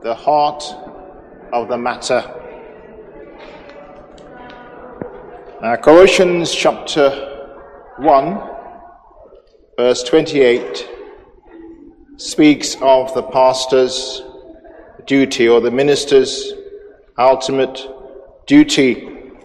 the heart of the matter. Now, Colossians chapter 1, verse 28, speaks of the pastor's duty, or the minister's ultimate duty.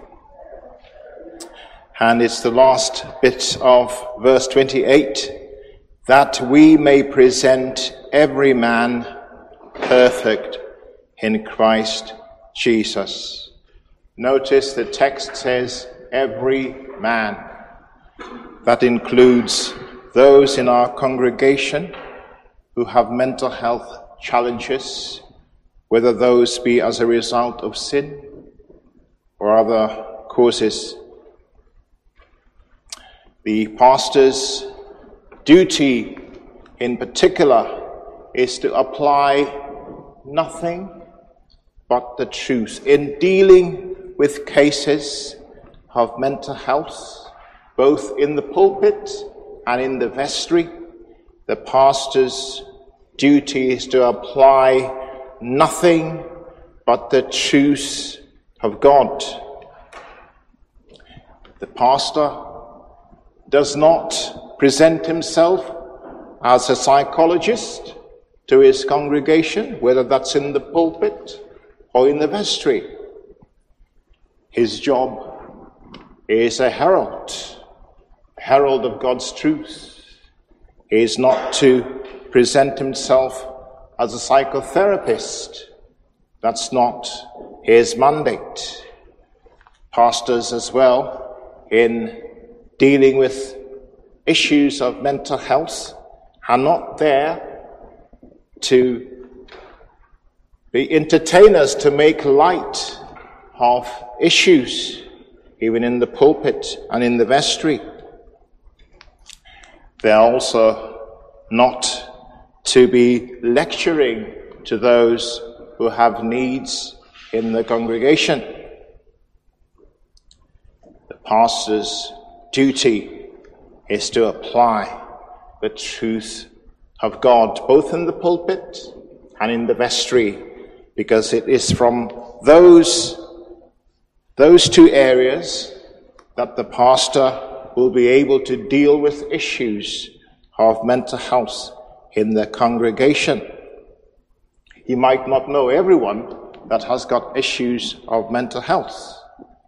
And it's the last bit of verse 28, that we may present every man perfect in Christ Jesus. Notice the text says every man. That includes those in our congregation who have mental health challenges, whether those be as a result of sin or other causes. The pastor's duty in particular is to apply nothing but the truth in dealing with cases of mental health, both in the pulpit and in the vestry. The pastor's duty is to apply nothing but the truth of God. The pastor does not present himself as a psychologist to his congregation, whether that's in the pulpit or in the vestry. His job is a herald of God's truth. He is not to present himself as a psychotherapist. That's not his mandate. Pastors as well, in dealing with issues of mental health, are not there to be entertainers, to make light of issues, even in the pulpit and in the vestry. They are also not to be lecturing to those who have needs in the congregation. The pastor's duty is to apply the truth of God, both in the pulpit and in the vestry, because it is from those two areas that the pastor will be able to deal with issues of mental health in the congregation. He might not know everyone that has got issues of mental health,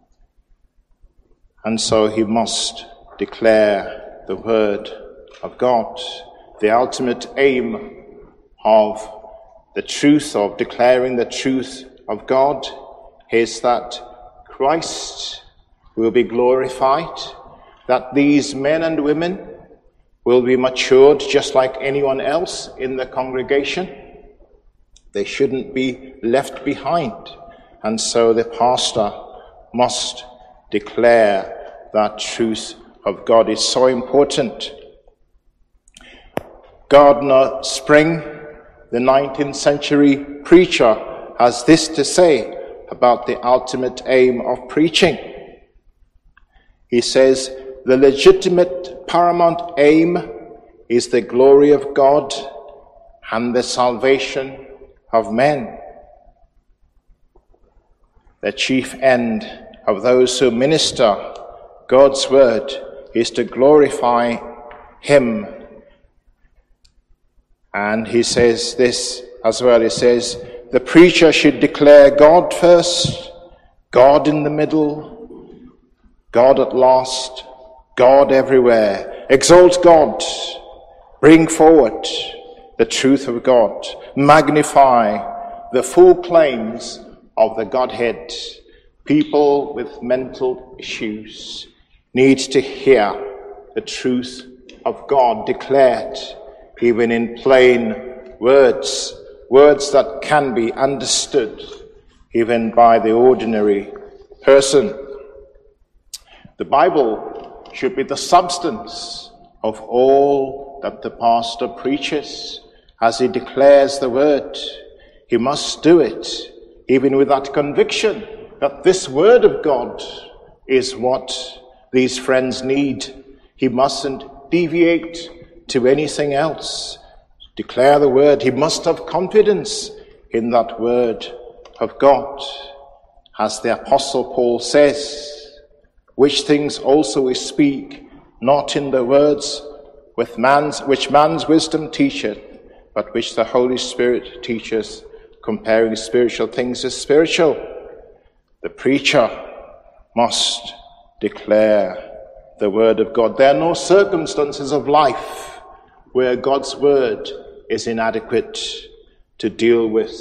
and so he must declare the word of God. The ultimate aim of the truth, of declaring the truth of God, is that Christ will be glorified, that these men and women will be matured just like anyone else in the congregation. They shouldn't be left behind. And so the pastor must declare that truth of God. It's so important. Gardner Spring, the 19th century preacher, has this to say about the ultimate aim of preaching. He says, the legitimate paramount aim is the glory of God and the salvation of men. The chief end of those who minister God's word is to glorify him. And he says this as well. He says, the preacher should declare God first, God in the middle, God at last, God everywhere. Exalt God, bring forward the truth of God, magnify the full claims of the Godhead. People with mental issues need to hear the truth of God declared, even in plain words, words that can be understood even by the ordinary person. The Bible should be the substance of all that the pastor preaches as he declares the word. He must do it even with that conviction that this word of God is what these friends need. He mustn't deviate to anything else. Declare the word. He must have confidence in that word of God. As the Apostle Paul says, which things also we speak, not in the words which man's wisdom teacheth, but which the Holy Spirit teaches, comparing spiritual things as spiritual. The preacher must declare the word of God. There are no circumstances of life where God's word is inadequate to deal with.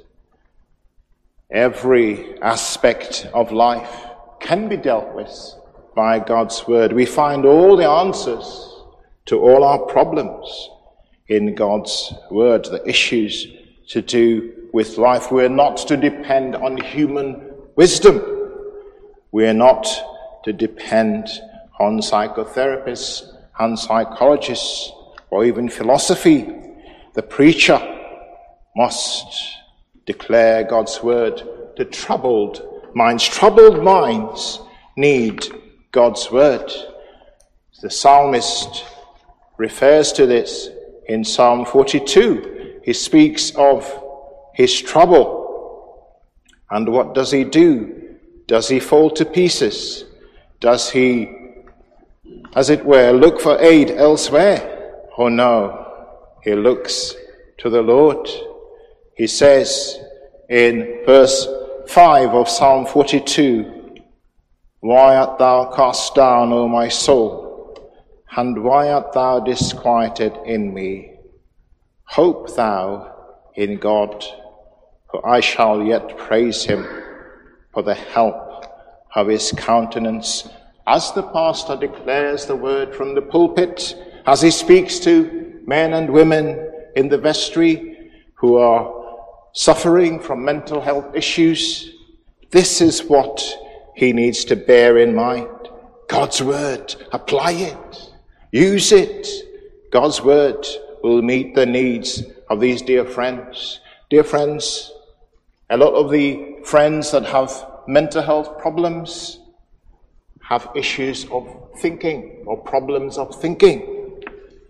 Every aspect of life can be dealt with by God's word. We find all the answers to all our problems in God's word, the issues to do with life. We're not to depend on human wisdom. We're not to depend on psychotherapists and psychologists or even philosophy. The preacher must declare God's word to troubled minds. Troubled minds need God's word. The psalmist refers to this in Psalm 42. He speaks of his trouble. And what does he do? Does he fall to pieces? Does he, as it were, look for aid elsewhere? Oh no, he looks to the Lord. He says in verse 5 of Psalm 42, why art thou cast down, O my soul? And why art thou disquieted in me? Hope thou in God, for I shall yet praise him for the help of his countenance. As the pastor declares the word from the pulpit, as he speaks to men and women in the vestry who are suffering from mental health issues, this is what he needs to bear in mind. God's word, apply it, use it. God's word will meet the needs of these dear friends. Dear friends, a lot of the friends that have mental health problems have issues of thinking or problems of thinking.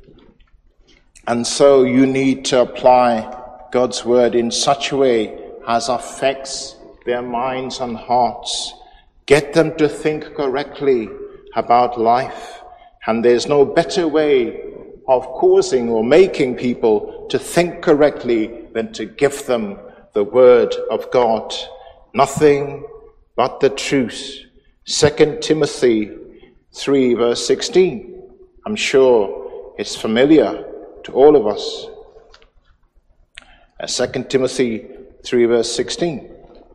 And so you need to apply God's word in such a way as affects their minds and hearts. Get them to think correctly about life. And there's no better way of causing or making people to think correctly than to give them the word of God. Nothing but the truth. 2 Timothy 3 verse 16. I'm sure it's familiar to all of us. 2 Timothy 3 verse 16.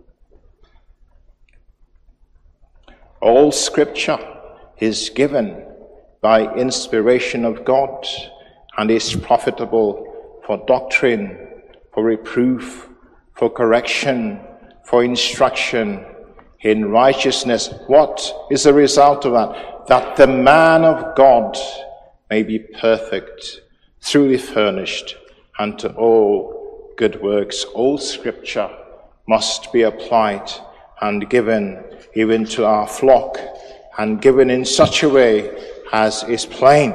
All scripture is given by inspiration of God and is profitable for doctrine, for reproof, for correction, for instruction in righteousness. What is the result of that? That the man of God may be perfect, truly furnished unto all good works. All scripture must be applied and given even to our flock, and given in such a way as is plain.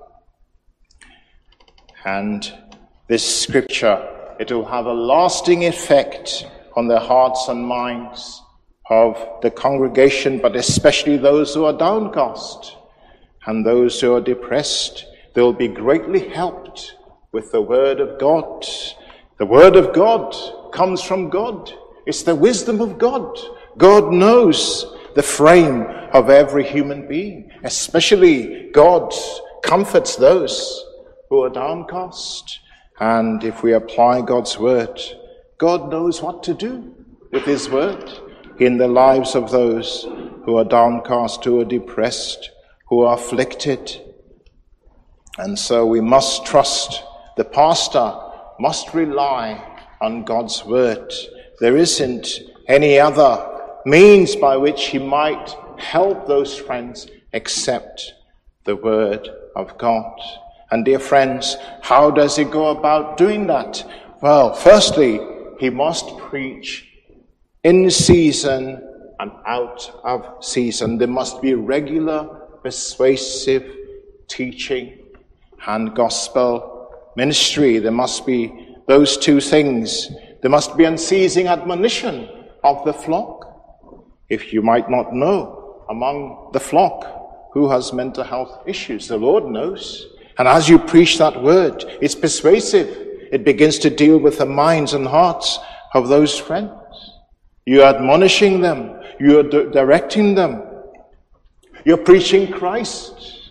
And this scripture, it will have a lasting effect on the hearts and minds of the congregation, but especially those who are downcast and those who are depressed. They will be greatly helped with the word of God. The word of God comes from God. It's the wisdom of God. God knows the frame of every human being. Especially God comforts those who are downcast. And if we apply God's word, God knows what to do with his word in the lives of those who are downcast, who are depressed, who are afflicted. And so we must trust. The pastor must rely on God's word. There isn't any other means by which he might help those friends except the word of God. And dear friends, how does he go about doing that? Well, firstly, he must preach in season and out of season. There must be regular, persuasive teaching and gospel ministry. There must be those two things. There must be unceasing admonition of the flock. If you might not know among the flock who has mental health issues, the Lord knows. And as you preach that word, it's persuasive. It begins to deal with the minds and hearts of those friends. You're admonishing them. You're directing them. You're preaching Christ.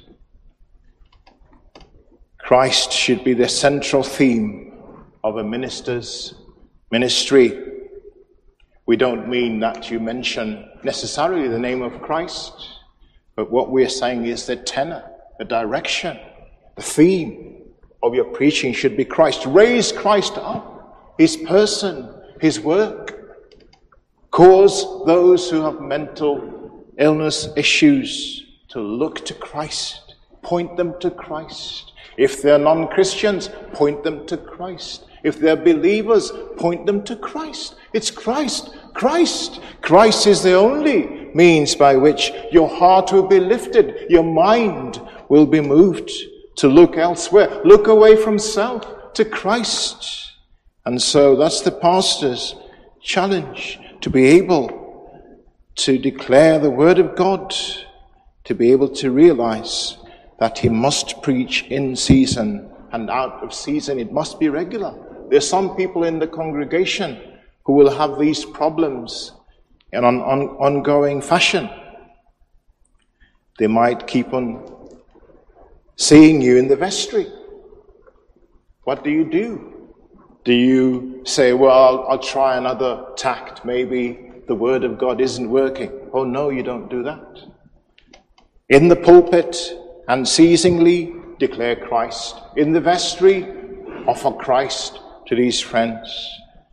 Christ should be the central theme of a minister's ministry. We don't mean that you mention necessarily the name of Christ, but what we're saying is the tenor, the direction, the theme of your preaching should be Christ. Raise Christ up, his person, his work. Cause those who have mental illness issues to look to Christ. Point them to Christ. If they're non-Christians, point them to Christ. If they're believers, point them to Christ. It's Christ. Christ. Christ is the only means by which your heart will be lifted. Your mind will be moved to look elsewhere. Look away from self to Christ. And so that's the pastor's challenge, to be able to declare the word of God, to be able to realize that he must preach in season and out of season. It must be regular. There's some people in the congregation who will have these problems in an ongoing fashion. They might keep on seeing you in the vestry. What do? Do you say, well, I'll try another tact. Maybe the word of God isn't working. Oh no, you don't do that. In the pulpit, unceasingly declare Christ. In the vestry, offer Christ to these friends.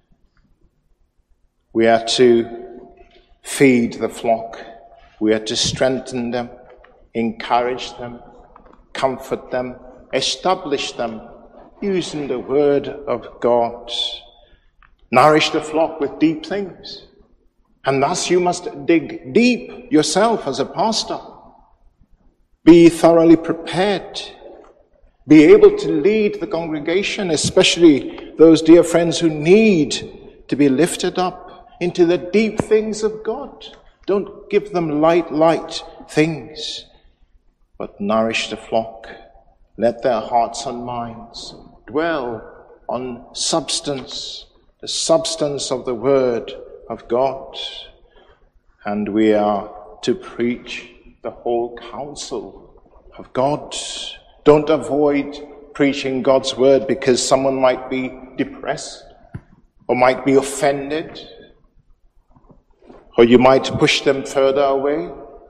We are to feed the flock. We are to strengthen them, encourage them, comfort them, establish them, using the word of God. Nourish the flock with deep things. And thus you must dig deep yourself as a pastor. Be thoroughly prepared. Be able to lead the congregation, especially those dear friends who need to be lifted up into the deep things of God. Don't give them light things, but nourish the flock. Let their hearts and minds dwell on substance, the substance of the word of God. And we are to preach the whole counsel of God. Don't avoid preaching God's word because someone might be depressed or might be offended, or you might push them further away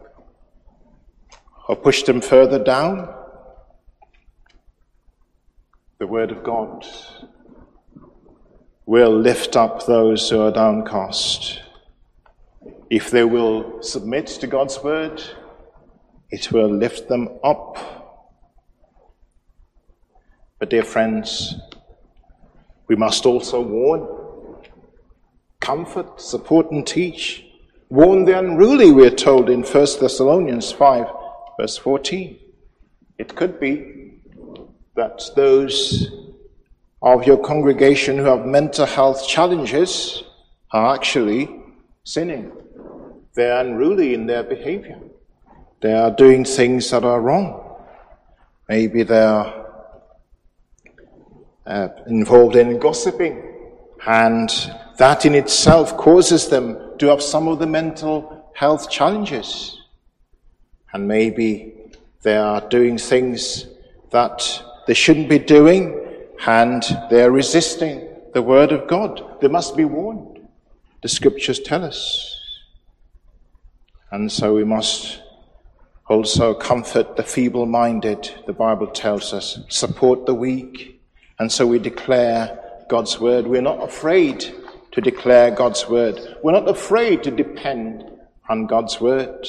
or push them further down. The word of God will lift up those who are downcast. If they will submit to God's word, it will lift them up. But dear friends, we must also warn, comfort, support and teach. Warn the unruly, we are told in 1 Thessalonians 5, verse 14. It could be that those of your congregation who have mental health challenges are actually sinning. They are unruly in their behavior. They are doing things that are wrong. Maybe they are involved in gossiping, and that in itself causes them to have some of the mental health challenges. And maybe they are doing things that they shouldn't be doing, and they are resisting the word of God. They must be warned. The scriptures tell us. And so we must also comfort the feeble-minded, the Bible tells us, support the weak. And so we declare God's word. We're not afraid to declare God's word. We're not afraid to depend on God's word.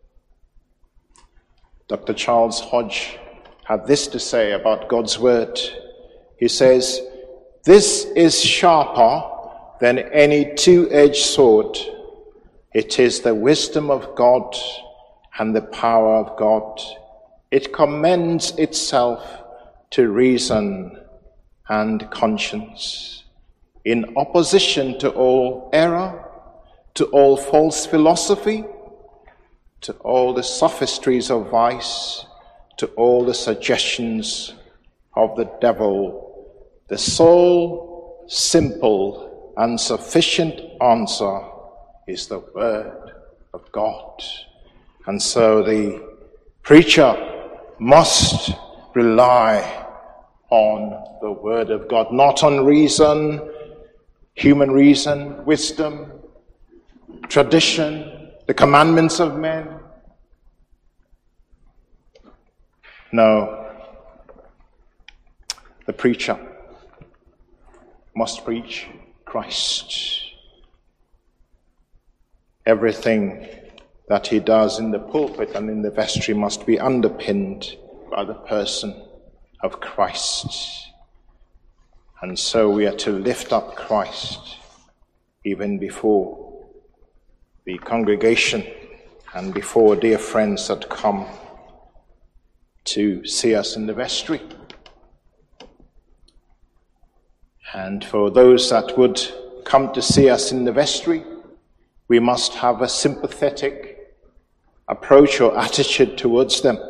Dr. Charles Hodge had this to say about God's word. He says, "This is sharper than any two-edged sword. It is the wisdom of God and the power of God. It commends itself to reason and conscience." in opposition to all error, to all false philosophy, to all the sophistries of vice, to all the suggestions of the devil. The sole, simple, and sufficient answer is the Word of God. And so the preacher must rely on the Word of God, not on reason, human reason, wisdom, tradition, the commandments of men. No, the preacher must preach Christ. Everything that he does in the pulpit and in the vestry must be underpinned by the person of Christ. And so we are to lift up Christ even before the congregation and before dear friends that come to see us in the vestry. And for those that would come to see us in the vestry, we must have a sympathetic approach or attitude towards them.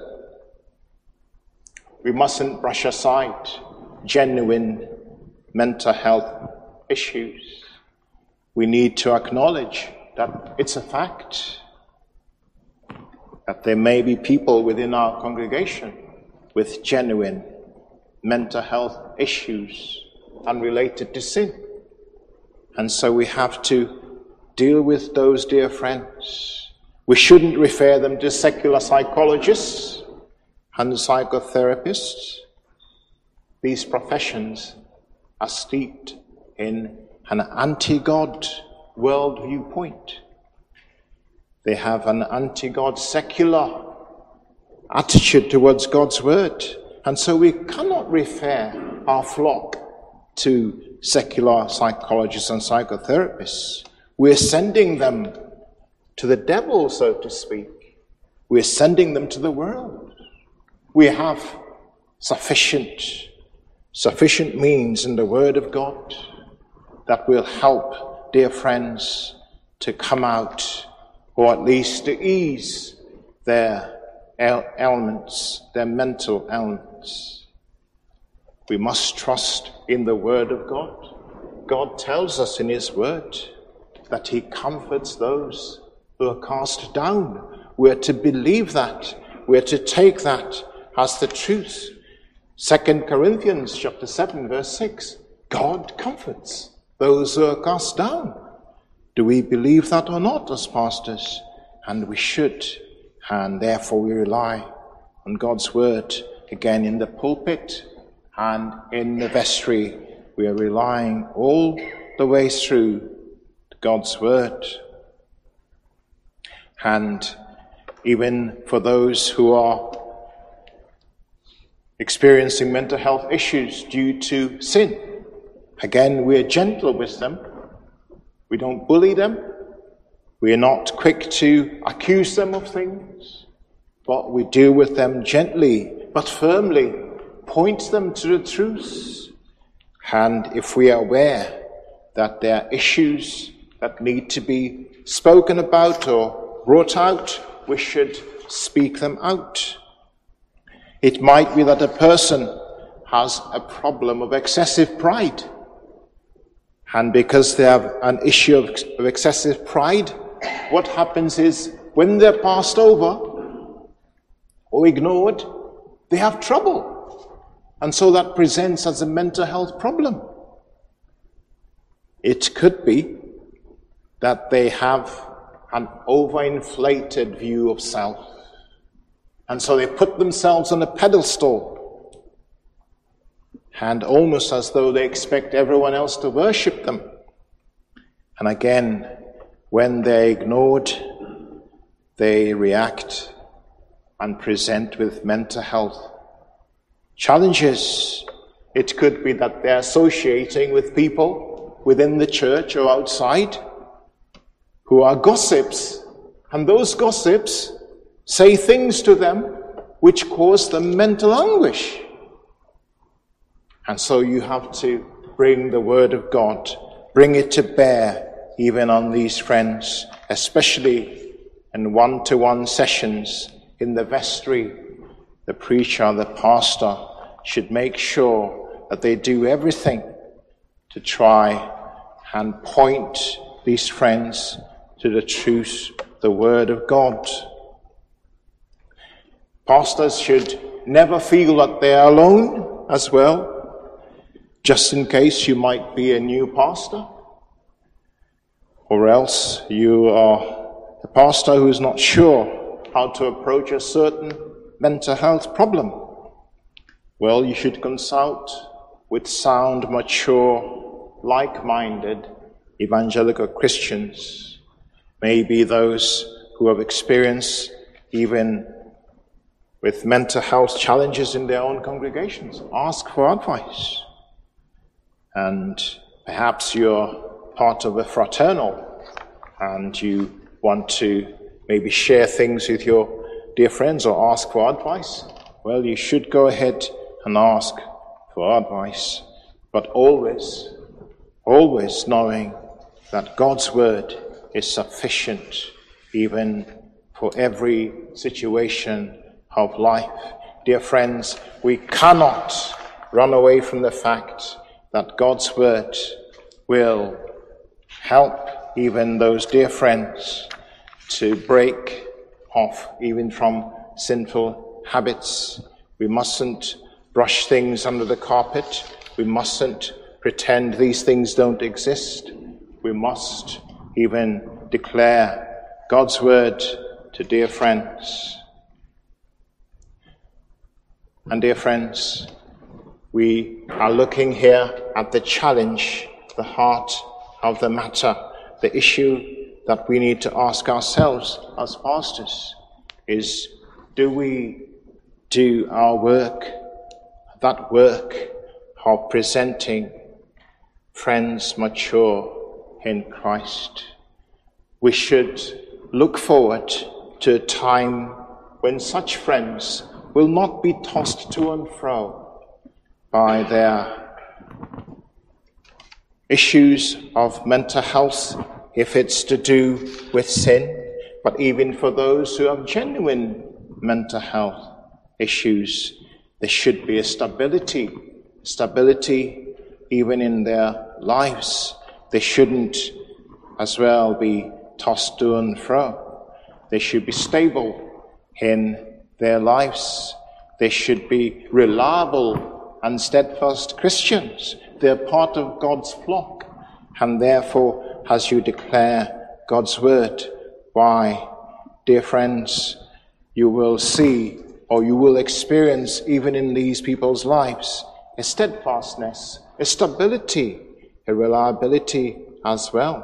We mustn't brush aside genuine mental health issues. We need to acknowledge that it's a fact that there may be people within our congregation with genuine mental health issues unrelated to sin. And so we have to deal with those dear friends. We shouldn't refer them to secular psychologists and psychotherapists. These professions are steeped in an anti-God world viewpoint. They have an anti-God secular attitude towards God's word. And so we cannot refer our flock to secular psychologists and psychotherapists. We're sending them to the devil, so to speak. We're sending them to the world. We have sufficient means in the Word of God that will help dear friends to come out, or at least to ease their ailments, their mental ailments. We must trust in the Word of God. God tells us in His Word that He comforts those who are cast down. We're to believe that. We're to take that as the truth. 2 Corinthians chapter 7, verse 6. God comforts those who are cast down. Do we believe that or not as pastors? And we should. And therefore we rely on God's word. Again, in the pulpit and in the vestry, we are relying all the way through God's word. And even for those who are experiencing mental health issues due to sin, again, we're gentle with them. We don't bully them. We are not quick to accuse them of things, but we deal with them gently but firmly, point them to the truth. And if we are aware that there are issues that need to be spoken about or brought out, we should speak them out. It might be that a person has a problem of excessive pride. And because they have an issue of excessive pride, what happens is when they're passed over or ignored, they have trouble. And so that presents as a mental health problem. It could be that they have an overinflated view of self. And so they put themselves on a pedestal, and almost as though they expect everyone else to worship them. And again, when they're ignored, they react and present with mental health challenges. It could be that they're associating with people within the church or outside who are gossips, and those gossips say things to them which cause them mental anguish. And so you have to bring the word of God, bring it to bear even on these friends, especially in one-to-one sessions in the vestry. The preacher, the pastor should make sure that they do everything to try and point these friends to the truth, the word of God. Pastors should never feel that they are alone as well, just in case you might be a new pastor, or else you are a pastor who is not sure how to approach a certain mental health problem. Well, you should consult with sound, mature, like-minded evangelical Christians, maybe those who have experienced even with mental health challenges in their own congregations. Ask for advice. And perhaps you're part of a fraternal and you want to maybe share things with your dear friends or ask for advice. Well, you should go ahead and ask for advice, but always knowing that God's word is sufficient even for every situation of life. Dear friends, we cannot run away from the fact that God's word will help even those dear friends to break off even from sinful habits. We mustn't brush things under the carpet. We mustn't pretend these things don't exist. We must even declare God's word to dear friends. And dear friends, we are looking here at the challenge, the heart of the matter, the issue that we need to ask ourselves as pastors is, do we do our work, that work of presenting friends mature in Christ? We should look forward to a time when such friends will not be tossed to and fro by their issues of mental health, if it's to do with sin, but even for those who have genuine mental health issues, there should be a stability even in their lives. They shouldn't as well be tossed to and fro. They should be stable in their lives. They should be reliable and steadfast Christians. They're part of God's flock. And therefore, as you declare God's word, why, dear friends, you will see or you will experience even in these people's lives a steadfastness, a stability, a reliability as well.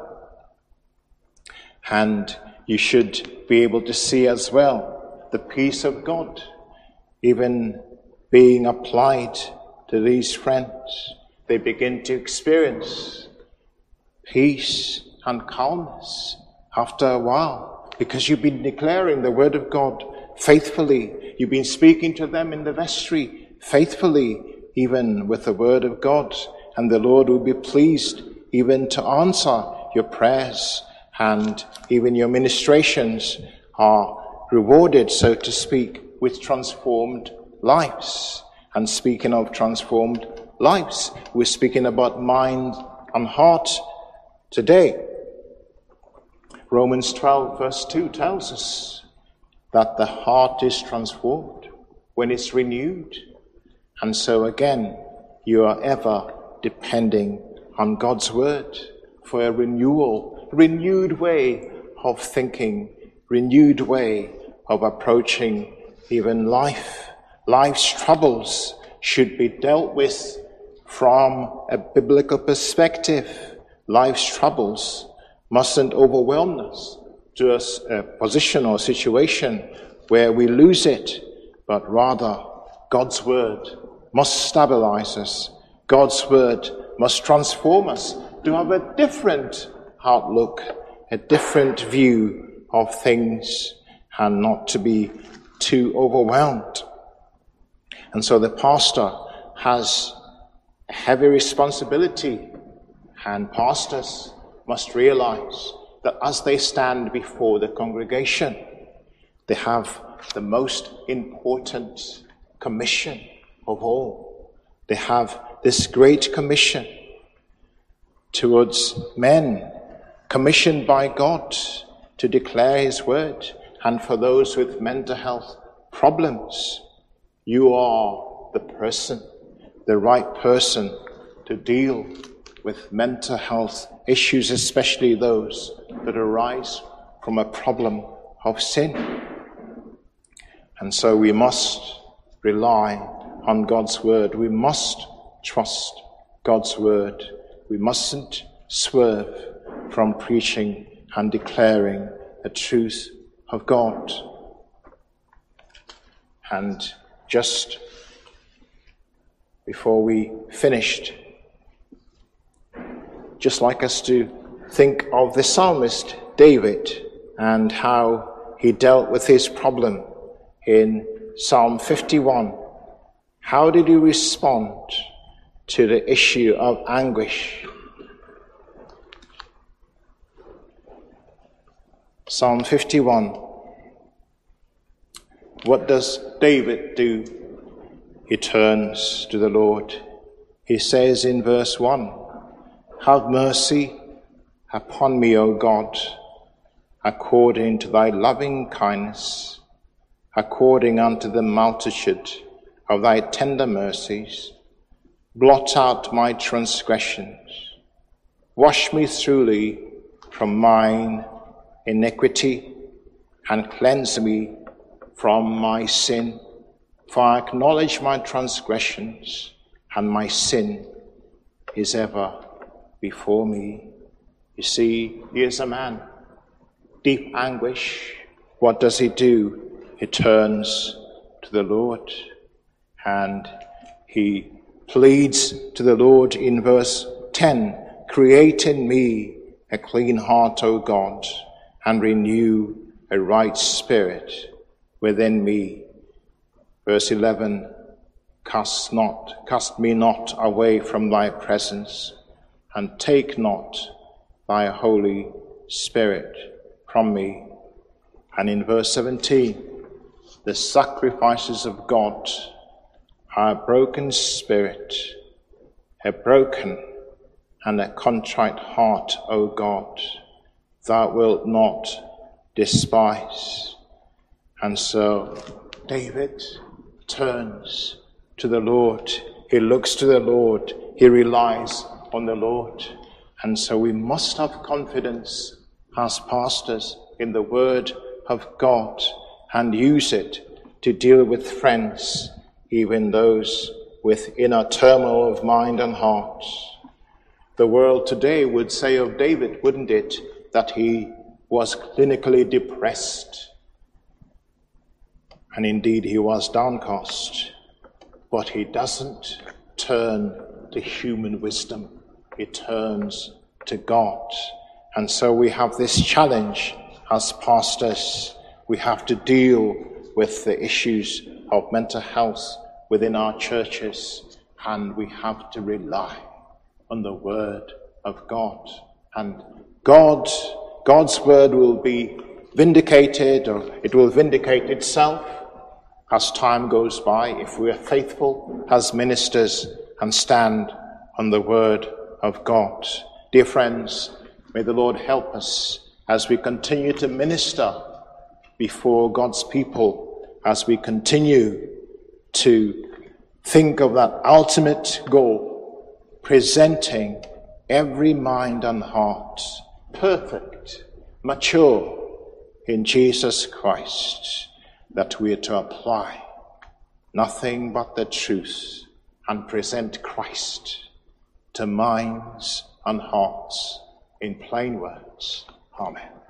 And you should be able to see as well the peace of God even being applied to these friends. They begin to experience peace and calmness after a while, because you've been declaring the word of God faithfully. You've been speaking to them in the vestry faithfully, even with the word of God, and the Lord will be pleased even to answer your prayers, and even your ministrations are rewarded, so to speak, with transformed lives. And speaking of transformed lives, we're speaking about mind and heart today. Romans 12 verse 2 tells us that the heart is transformed when it's renewed. And so again, you are ever depending on God's word for a renewed way of thinking, renewed way of approaching even life. Life's troubles should be dealt with from a biblical perspective. Life's troubles mustn't overwhelm us to a position or situation where we lose it, but rather God's word must stabilize us. God's word must transform us to have a different outlook, a different view of things, and not to be too overwhelmed. And so the pastor has a heavy responsibility, and pastors must realize that as they stand before the congregation, they have the most important commission of all. They have this great commission towards men, commissioned by God to declare his word. And for those with mental health problems, you are the person, the right person to deal with mental health issues, especially those that arise from a problem of sin. And so we must rely on God's word. We must trust God's word. We mustn't swerve from preaching and declaring the truth of God. And just before we finished, just like us to think of the psalmist David and how he dealt with his problem in Psalm 51. How did he respond to the issue of anguish? Psalm 51. What does David do? He turns to the Lord. He says in verse 1, "Have mercy upon me, O God, according to thy loving kindness, according unto the multitude of thy tender mercies. Blot out my transgressions. Wash me thoroughly from mine iniquity, and cleanse me from my sin. For I acknowledge my transgressions, and my sin is ever before me." You see, here's a man, deep anguish. What does he do? He turns to the Lord, and he pleads to the Lord in verse 10, "Create in me a clean heart, O God, and renew a right spirit within me." Verse 11, cast me not away from thy presence, and take not thy Holy Spirit from me. And in verse 17, the sacrifices of God are a broken spirit, a broken and a contrite heart, O God, thou wilt not despise. And so David turns to the Lord. He looks to the Lord. He relies on the Lord. And so we must have confidence as pastors in the word of God and use it to deal with friends, even those with inner turmoil of mind and heart. The world today would say of David, wouldn't it, that he was clinically depressed. And indeed he was downcast. But he doesn't turn to human wisdom. He turns to God. And so we have this challenge as pastors. We have to deal with the issues of mental health within our churches, and we have to rely on the word of God. And God's word will be vindicated, or it will vindicate itself as time goes by if we are faithful as ministers and stand on the word of God. Dear friends, may the Lord help us as we continue to minister before God's people, as we continue to think of that ultimate goal, presenting every mind and heart perfect, mature in Jesus Christ, that we are to apply nothing but the truth and present Christ to minds and hearts in plain words. Amen.